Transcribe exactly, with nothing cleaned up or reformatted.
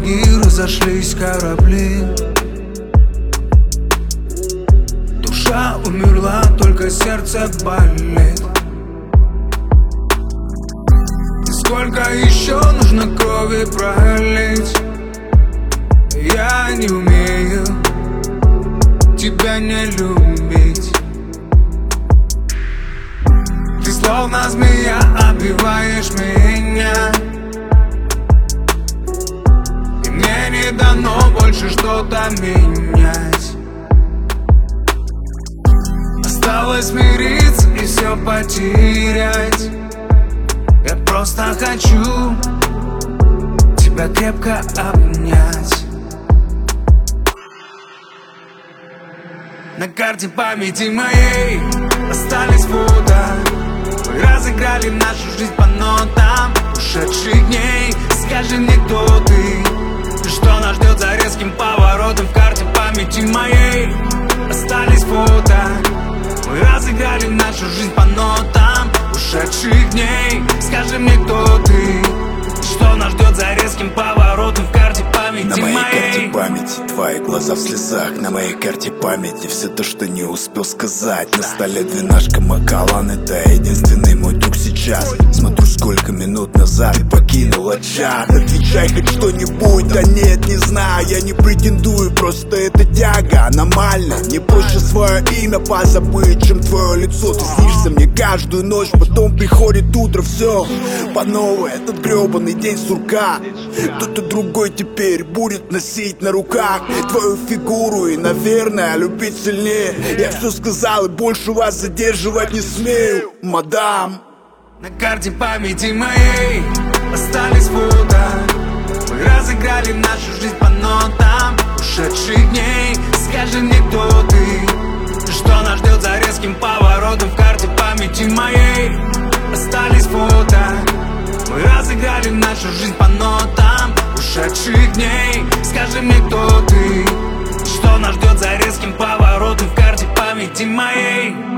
береги разошлись корабли. Душа умерла, только сердце болит. И сколько еще нужно крови пролить? Я не умею тебя не любить. Ты словно змея обвиваешь меня, и мне не дано больше что-то менять. Осталось смириться и все потерять. Я просто хочу тебя крепко обнять. На карте памяти моей остались фото. Мы разыграли нашу жизнь по нотам ушедших дней. Скажи мне, кто ты, что нас ждет за резким поворотом. В карте памяти моей остались фото. Мы разыграли нашу жизнь по нотам ушедших дней. Скажи мне, кто ты, что нас ждет за резким поворотом. В карте памяти на моей моей карте памяти твои глаза в слезах. На моей карте памяти все то, что не успел сказать. На столе двенашка Макалан, это единственный мой друг сейчас. Смотрю, сколько минут назад ты покинула чат. Отвечай хоть что-нибудь, да нет, не знаю. Я не претендую, просто это тяга аномальна. Не проще свое имя позабыть, чем твое лицо. Ты снишься мне каждую ночь, потом приходит утро, все по новой. Этот гребаный день сурка. Кто-то другой теперь будет носить на руках твою фигуру и, наверное, любить сильнее. Я все сказал и больше вас задерживать не смею, мадам. На карте памяти моей остались фото. Мы разыграли нашу жизнь по нотам ушедших дней. Скажи мне, кто ты, что нас ждет за резким поворотом. В карте памяти моей остались фото. Мы разыграли нашу жизнь по нотам ушедших дней. Скажи мне, кто ты, что нас ждет за резким поворотом. В карте памяти моей